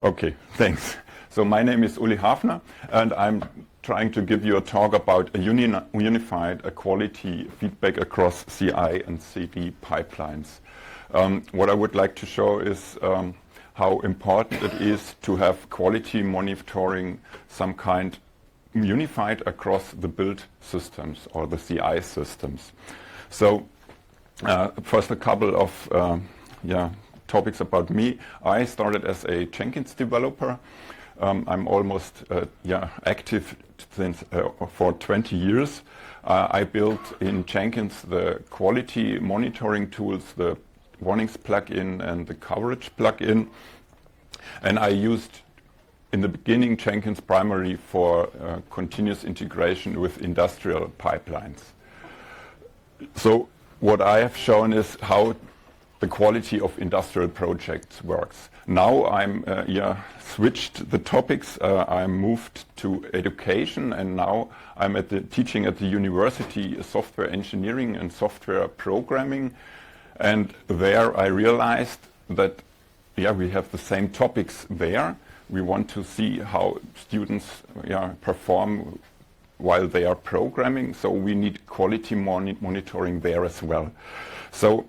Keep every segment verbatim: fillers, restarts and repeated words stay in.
Okay, thanks. So my name is Uli Hafner, and I'm trying to give you a talk about a uni unified a quality feedback across C I and C D pipelines. Um, what I would like to show is um, how important it is to have quality monitoring some kind unified across the build systems or the C I systems. So uh, first a couple of uh, yeah, topics about me. I started as a Jenkins developer. Um, I'm almost uh, yeah, active since uh, for twenty years. Uh, I built in Jenkins the quality monitoring tools, the warnings plugin and the coverage plugin. And I used in the beginning Jenkins primarily for uh, continuous integration with industrial pipelines. So what I have shown is how the quality of industrial projects works. Now I'm uh, yeah, switched the topics. Uh, I moved to education, and now I'm at the teaching at the university software engineering and software programming. And there I realized that yeah, we have the same topics there. We want to see how students yeah, perform while they are programming, so we need quality moni monitoring there as well. So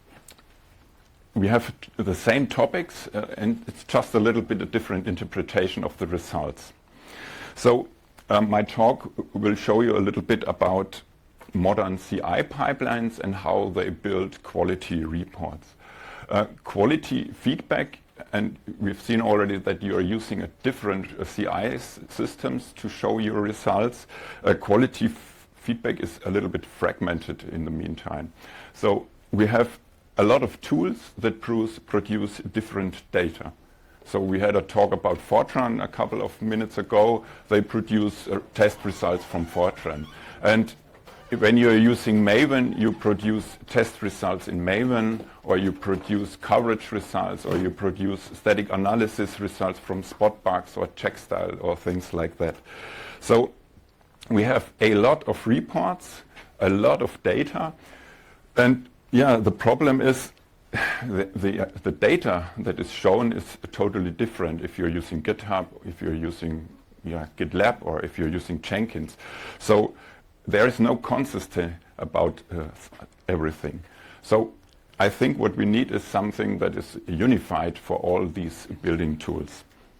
we have the same topics, uh, and it's just a little bit a different interpretation of the results. So um, my talk will show you a little bit about modern C I pipelines and how they build quality reports. Uh, quality feedback, and we've seen already that you are using a different uh, C I systems to show your results. Uh, quality feedback is a little bit fragmented in the meantime. So we have a lot of tools that produce, produce different data. So we had a talk about Fortran a couple of minutes ago. They produce uh, test results from Fortran. And when you're using Maven, you produce test results in Maven, or you produce coverage results, or you produce static analysis results from Spotbugs or Checkstyle or things like that. So we have a lot of reports, a lot of data, and yeah, the problem is the, the, uh, the data that is shown is totally different if you're using GitHub, if you're using yeah, GitLab, or if you're using Jenkins. So there is no consistency about uh, everything. So I think what we need is something that is unified for all these building tools.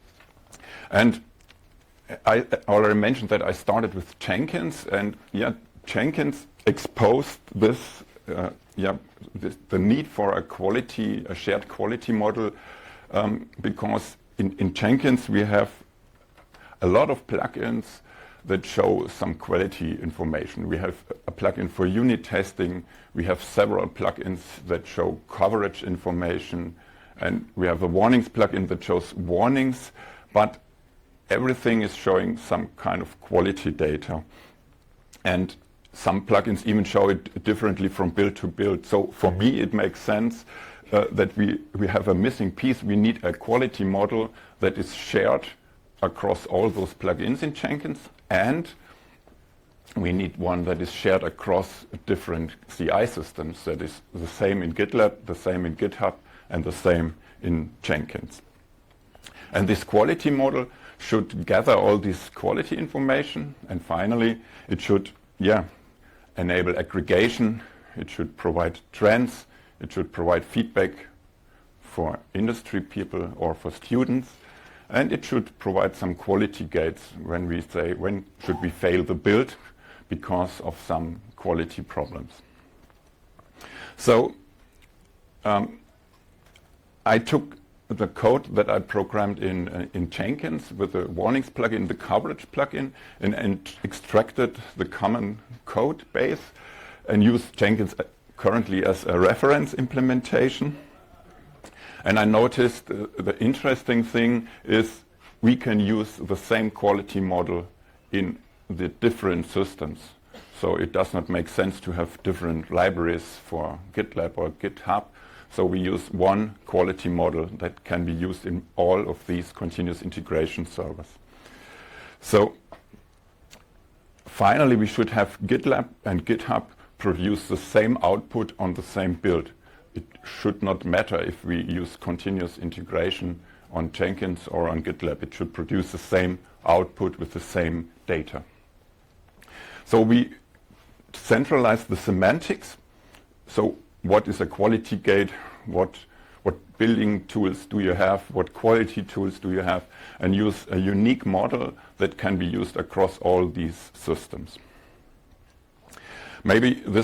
And I already mentioned that I started with Jenkins, and yeah, Jenkins exposed this, uh, yeah, this, the need for a quality, a shared quality model, um, because in, in Jenkins we have a lot of plugins that show some quality information. We have a plugin for unit testing, we have several plugins that show coverage information, and we have a warnings plugin that shows warnings, but everything is showing some kind of quality data. And some plugins even show it differently from build to build. So for me it makes sense uh, that we, we have a missing piece. We need a quality model that is shared across all those plugins in Jenkins, and we need one that is shared across different C I systems, that is the same in GitLab, the same in GitHub, and the same in Jenkins. And this quality model should gather all this quality information, and finally it should yeah, enable aggregation, it should provide trends, it should provide feedback for industry people or for students, and it should provide some quality gates when we say when should we fail the build because of some quality problems. So um, I took the code that I programmed in, uh, in Jenkins with the warnings plugin, the coverage plugin, and, and extracted the common code base and used Jenkins currently as a reference implementation. And I noticed uh, the interesting thing is we can use the same quality model in the different systems. So it does not make sense to have different libraries for GitLab or GitHub. So we use one quality model that can be used in all of these continuous integration servers. So finally, we should have GitLab and GitHub produce the same output on the same build. It should not matter if we use continuous integration on Jenkins or on GitLab. It should produce the same output with the same data. So we centralize the semantics. So what is a quality gate? What, what building tools do you have? What quality tools do you have? And use a unique model that can be used across all these systems. Maybe this